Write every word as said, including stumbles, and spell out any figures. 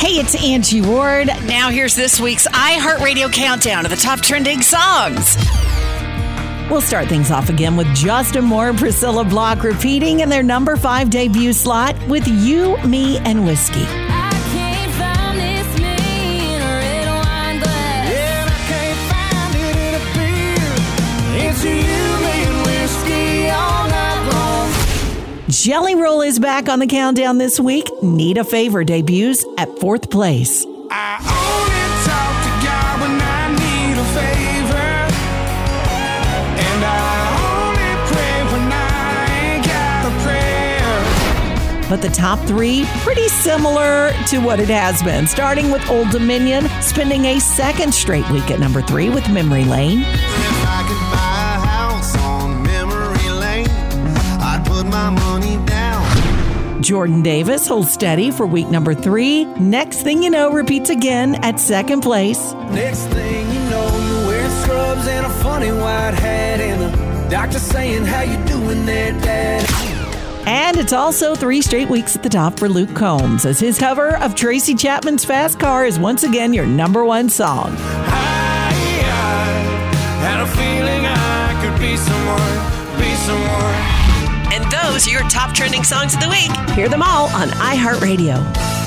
Hey, it's Angie Ward. Now here's this week's iHeartRadio countdown of the top trending songs. We'll start things off again with Justin Moore and Priscilla Block repeating in their number five debut slot with You, Me, and Whiskey. Jelly Roll is back on the countdown this week. Need a Favor debuts at fourth place. I only talk to God when I need a favor, and I only pray when I ain't got a prayer. But the top three, pretty similar to what it has been. Starting with Old Dominion, spending a second straight week at number three with Memory Lane. If I could buy a house on memory lane, I'd put my money down. Jordan Davis holds steady for week number three. Next Thing You Know repeats again at second place. Next thing you know, you're wearing scrubs and a funny white hat, and the doctor saying, how you doing there, Dad? And it's also three straight weeks at the top for Luke Combs, as his cover of Tracy Chapman's Fast Car is once again your number one song. I, I had a feeling I could be someone, be someone. And those are your top trending songs of the week. Hear them all on iHeartRadio.